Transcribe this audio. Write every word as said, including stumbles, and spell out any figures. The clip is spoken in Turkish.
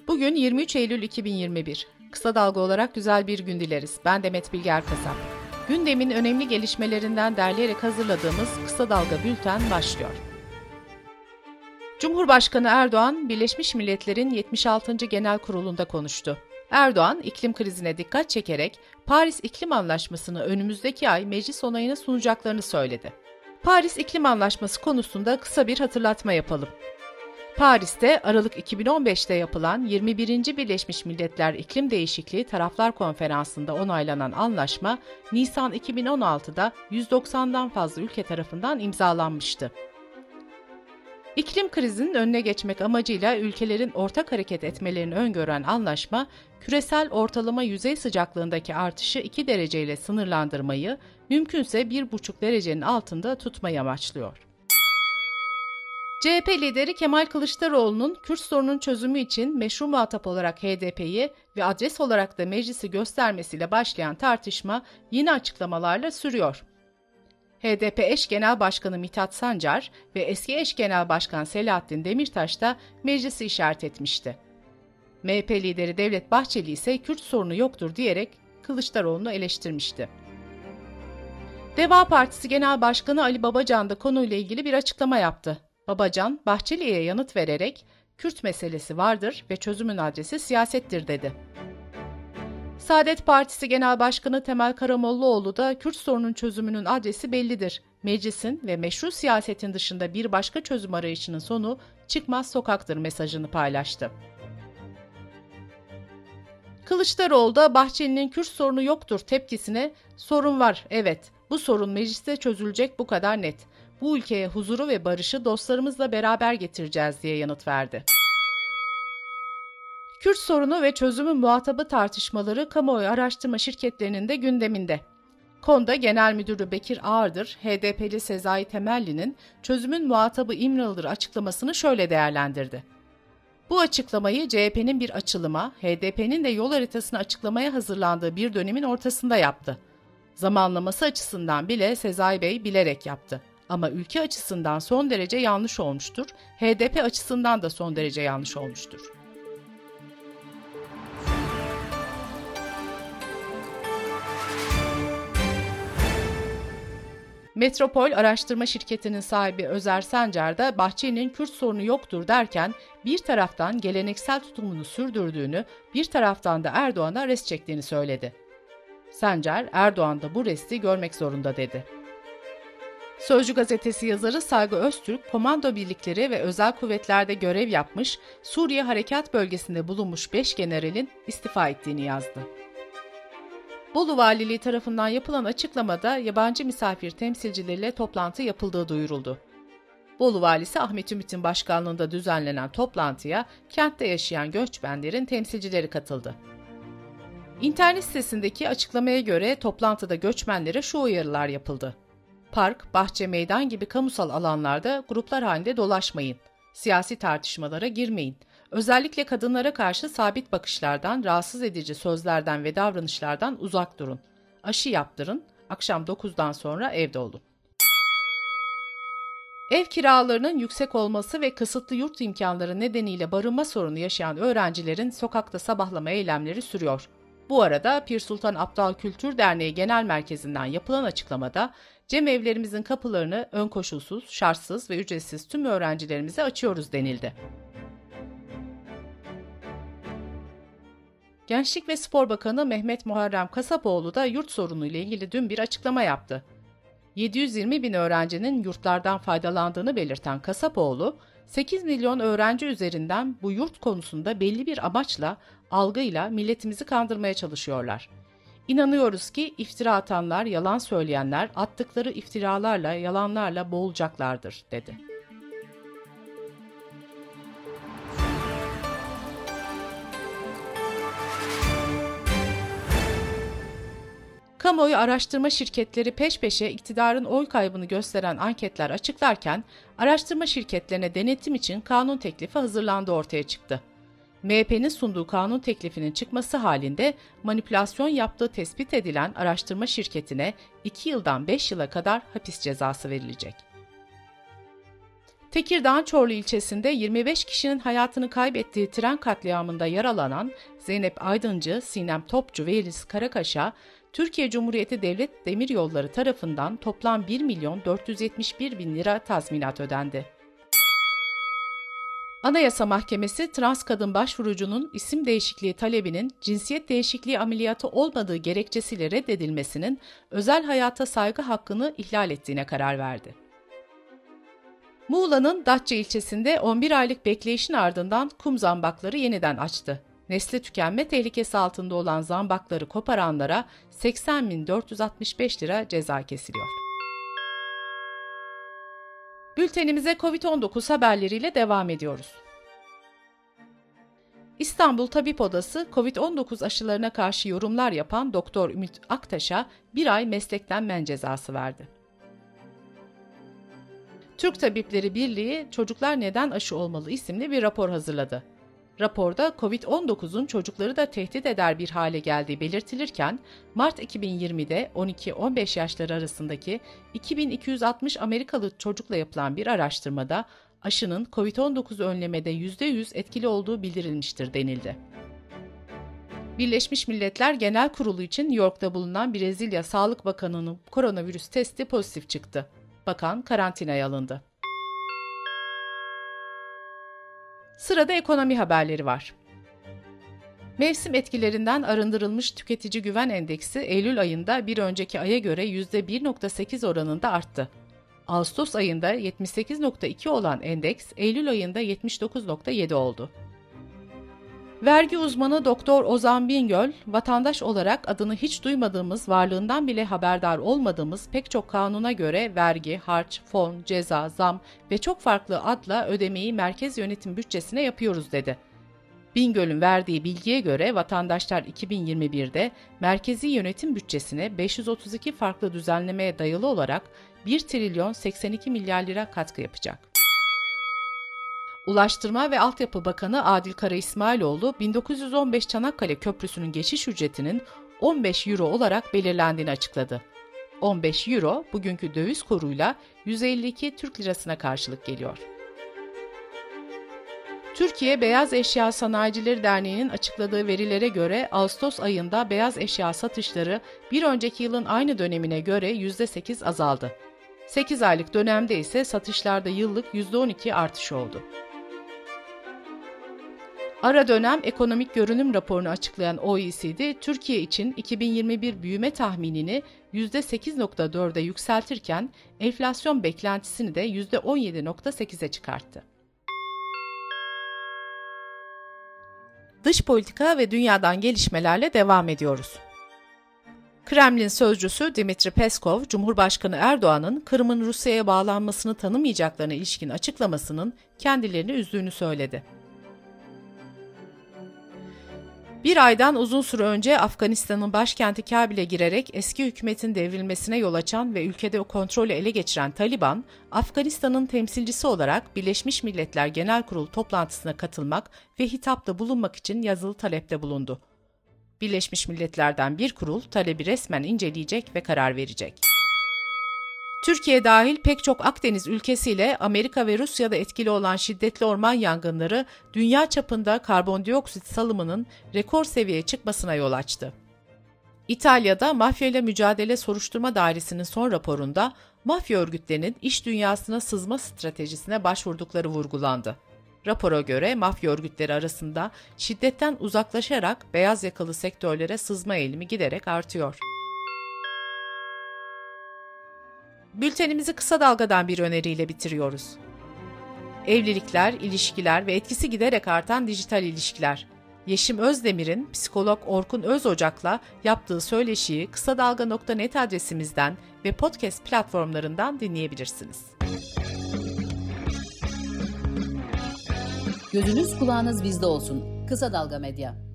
Bugün yirmi üç Eylül iki bin yirmi bir. Kısa Dalga olarak güzel bir gün dileriz. Ben Demet Bilge Erkasap. Gündemin önemli gelişmelerinden derleyerek hazırladığımız Kısa Dalga Bülten başlıyor. Cumhurbaşkanı Erdoğan, Birleşmiş Milletler'in yetmiş altıncı Genel Kurulu'nda konuştu. Erdoğan, iklim krizine dikkat çekerek Paris İklim Anlaşması'nı önümüzdeki ay meclis onayına sunacaklarını söyledi. Paris İklim Anlaşması konusunda kısa bir hatırlatma yapalım. Paris'te Aralık iki bin on beşte yapılan yirmi birinci Birleşmiş Milletler İklim Değişikliği Taraflar Konferansı'nda onaylanan anlaşma, Nisan iki bin on altıda yüz doksandan fazla ülke tarafından imzalanmıştı. İklim krizinin önüne geçmek amacıyla ülkelerin ortak hareket etmelerini öngören anlaşma, küresel ortalama yüzey sıcaklığındaki artışı iki dereceyle sınırlandırmayı, mümkünse bir buçuk derecenin altında tutmayı amaçlıyor. C H P lideri Kemal Kılıçdaroğlu'nun Kürt sorunun çözümü için meşru muhatap olarak H D P'yi ve adres olarak da meclisi göstermesiyle başlayan tartışma yeni açıklamalarla sürüyor. H D P eş genel başkanı Mithat Sancar ve eski eş genel başkan Selahattin Demirtaş da meclisi işaret etmişti. M H P lideri Devlet Bahçeli ise Kürt sorunu yoktur diyerek Kılıçdaroğlu'nu eleştirmişti. Deva Partisi Genel Başkanı Ali Babacan da konuyla ilgili bir açıklama yaptı. Babacan, Bahçeli'ye yanıt vererek, Kürt meselesi vardır ve çözümün adresi siyasettir dedi. Saadet Partisi Genel Başkanı Temel Karamollaoğlu da Kürt sorunun çözümünün adresi bellidir. Meclisin ve meşru siyasetin dışında bir başka çözüm arayışının sonu çıkmaz sokaktır mesajını paylaştı. Kılıçdaroğlu da Bahçeli'nin Kürt sorunu yoktur tepkisine sorun var, evet, bu sorun mecliste çözülecek, bu kadar net. Bu ülkeye huzuru ve barışı dostlarımızla beraber getireceğiz diye yanıt verdi. Kürt sorunu ve çözümün muhatabı tartışmaları kamuoyu araştırma şirketlerinin de gündeminde. KONDA Genel Müdürü Bekir Ağırdır, H D P'li Sezai Temelli'nin çözümün muhatabı İmralı'dır açıklamasını şöyle değerlendirdi. Bu açıklamayı C H P'nin bir açılıma, H D P'nin de yol haritasını açıklamaya hazırlandığı bir dönemin ortasında yaptı. Zamanlaması açısından bile Sezai Bey bilerek yaptı. Ama ülke açısından son derece yanlış olmuştur, H D P açısından da son derece yanlış olmuştur. Metropol Araştırma Şirketi'nin sahibi Özer Sencer de Bahçeli'nin Kürt sorunu yoktur derken bir taraftan geleneksel tutumunu sürdürdüğünü, bir taraftan da Erdoğan'a rest çektiğini söyledi. Sencer, Erdoğan da bu resti görmek zorunda dedi. Sözcü gazetesi yazarı Saygı Öztürk, komando birlikleri ve özel kuvvetlerde görev yapmış, Suriye Harekat Bölgesi'nde bulunmuş beş generalin istifa ettiğini yazdı. Bolu Valiliği tarafından yapılan açıklamada yabancı misafir temsilcileriyle toplantı yapıldığı duyuruldu. Bolu Valisi Ahmet Ümit'in başkanlığında düzenlenen toplantıya kentte yaşayan göçmenlerin temsilcileri katıldı. İnternet sitesindeki açıklamaya göre toplantıda göçmenlere şu uyarılar yapıldı. Park, bahçe, meydan gibi kamusal alanlarda gruplar halinde dolaşmayın. Siyasi tartışmalara girmeyin. Özellikle kadınlara karşı sabit bakışlardan, rahatsız edici sözlerden ve davranışlardan uzak durun. Aşı yaptırın. Akşam dokuzdan sonra evde olun. Ev kiralarının yüksek olması ve kısıtlı yurt imkanları nedeniyle barınma sorunu yaşayan öğrencilerin sokakta sabahlama eylemleri sürüyor. Bu arada Pir Sultan Abdal Kültür Derneği Genel Merkezi'nden yapılan açıklamada, cemevlerimizin kapılarını ön koşulsuz, şartsız ve ücretsiz tüm öğrencilerimize açıyoruz denildi. Gençlik ve Spor Bakanı Mehmet Muharrem Kasapoğlu da yurt sorunu ile ilgili dün bir açıklama yaptı. yedi yüz yirmi bin öğrencinin yurtlardan faydalandığını belirten Kasapoğlu, sekiz milyon öğrenci üzerinden bu yurt konusunda belli bir amaçla, algıyla milletimizi kandırmaya çalışıyorlar. İnanıyoruz ki iftira atanlar, yalan söyleyenler attıkları iftiralarla, yalanlarla boğulacaklardır, dedi. Kamuoyu araştırma şirketleri peş peşe iktidarın oy kaybını gösteren anketler açıklarken, araştırma şirketlerine denetim için kanun teklifi hazırlandığı ortaya çıktı. M H P'nin sunduğu kanun teklifinin çıkması halinde manipülasyon yaptığı tespit edilen araştırma şirketine iki yıldan beş yıla kadar hapis cezası verilecek. Tekirdağ'ın Çorlu ilçesinde yirmi beş kişinin hayatını kaybettiği tren katliamında yaralanan Zeynep Aydıncı, Sinem Topçu ve Yeliz Karakaş'a Türkiye Cumhuriyeti Devlet Demiryolları tarafından toplam bir milyon dört yüz yetmiş bir bin lira tazminat ödendi. Anayasa Mahkemesi, trans kadın başvurucunun isim değişikliği talebinin cinsiyet değişikliği ameliyatı olmadığı gerekçesiyle reddedilmesinin özel hayata saygı hakkını ihlal ettiğine karar verdi. Muğla'nın Datça ilçesinde on bir aylık bekleyişin ardından kum zambakları yeniden açtı. Nesli tükenme tehlikesi altında olan zambakları koparanlara seksen bin dört yüz altmış beş lira ceza kesiliyor. Bültenimize kovid on dokuz haberleriyle devam ediyoruz. İstanbul Tabip Odası, kovid on dokuz aşılarına karşı yorumlar yapan Doktor Ümit Aktaş'a bir ay meslekten men cezası verdi. Türk Tabipleri Birliği, Çocuklar Neden Aşı Olmalı isimli bir rapor hazırladı. Raporda kovid on dokuzun çocukları da tehdit eder bir hale geldiği belirtilirken, Mart iki bin yirmide on iki on beş yaşları arasındaki iki bin iki yüz altmış Amerikalı çocukla yapılan bir araştırmada aşının kovid on dokuz önlemede yüzde yüz etkili olduğu bildirilmiştir denildi. Birleşmiş Milletler Genel Kurulu için New York'ta bulunan Brezilya Sağlık Bakanı'nın koronavirüs testi pozitif çıktı. Bakan karantinaya alındı. Sırada ekonomi haberleri var. Mevsim etkilerinden arındırılmış tüketici güven endeksi Eylül ayında bir önceki aya göre yüzde bir virgül sekiz oranında arttı. Ağustos ayında yetmiş sekiz virgül iki olan endeks Eylül ayında yetmiş dokuz virgül yedi oldu. Vergi uzmanı Doktor Ozan Bingöl, vatandaş olarak adını hiç duymadığımız, varlığından bile haberdar olmadığımız pek çok kanuna göre vergi, harç, fon, ceza, zam ve çok farklı adla ödemeyi merkez yönetim bütçesine yapıyoruz dedi. Bingöl'ün verdiği bilgiye göre vatandaşlar iki bin yirmi birde merkezi yönetim bütçesine beş yüz otuz iki farklı düzenlemeye dayalı olarak bir trilyon seksen iki milyar lira katkı yapacak. Ulaştırma ve Altyapı Bakanı Adil Kara İsmailoğlu, bin dokuz yüz on beş Çanakkale Köprüsü'nün geçiş ücretinin on beş euro olarak belirlendiğini açıkladı. on beş euro bugünkü döviz kuruyla yüz elli iki Türk lirasına karşılık geliyor. Türkiye Beyaz Eşya Sanayicileri Derneği'nin açıkladığı verilere göre Ağustos ayında beyaz eşya satışları bir önceki yılın aynı dönemine göre yüzde sekiz azaldı. sekiz aylık dönemde ise satışlarda yıllık yüzde on iki artış oldu. Ara dönem ekonomik görünüm raporunu açıklayan O E C D, Türkiye için iki bin yirmi bir büyüme tahminini yüzde sekiz virgül dörde yükseltirken enflasyon beklentisini de yüzde on yedi virgül sekize çıkarttı. Dış politika ve dünyadan gelişmelerle devam ediyoruz. Kremlin sözcüsü Dmitri Peskov, Cumhurbaşkanı Erdoğan'ın Kırım'ın Rusya'ya bağlanmasını tanımayacaklarına ilişkin açıklamasının kendilerini üzdüğünü söyledi. Bir aydan uzun süre önce Afganistan'ın başkenti Kabil'e girerek eski hükümetin devrilmesine yol açan ve ülkede o kontrolü ele geçiren Taliban, Afganistan'ın temsilcisi olarak Birleşmiş Milletler Genel Kurulu toplantısına katılmak ve hitapta bulunmak için yazılı talepte bulundu. Birleşmiş Milletler'den bir kurul talebi resmen inceleyecek ve karar verecek. Türkiye dahil pek çok Akdeniz ülkesiyle Amerika ve Rusya'da etkili olan şiddetli orman yangınları dünya çapında karbondioksit salımının rekor seviyeye çıkmasına yol açtı. İtalya'da Mafya ile Mücadele Soruşturma Dairesi'nin son raporunda mafya örgütlerinin iş dünyasına sızma stratejisine başvurdukları vurgulandı. Rapora göre mafya örgütleri arasında şiddetten uzaklaşarak beyaz yakalı sektörlere sızma eğilimi giderek artıyor. Bültenimizi kısa dalgadan bir öneriyle bitiriyoruz. Evlilikler, ilişkiler ve etkisi giderek artan dijital ilişkiler. Yeşim Özdemir'in psikolog Orkun Özocak'la yaptığı söyleşiyi kısa dalga nokta net adresimizden ve podcast platformlarından dinleyebilirsiniz. Gözünüz kulağınız bizde olsun. Kısa Dalga Medya.